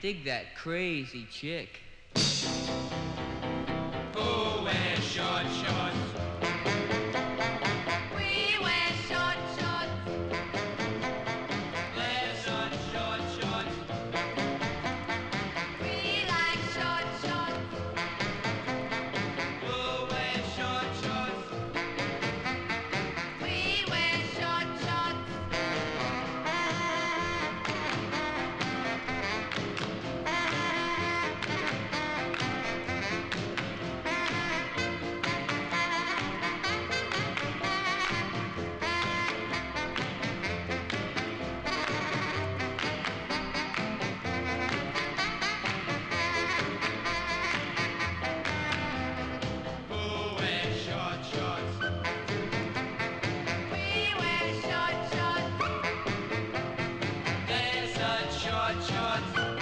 dig that crazy chick. Who wears short shorts? We wear short shorts. There's such short shorts. We like short shorts. Who wears short shorts? We wear short shorts. Who wears short shorts? We wear short shorts. There's such short shorts.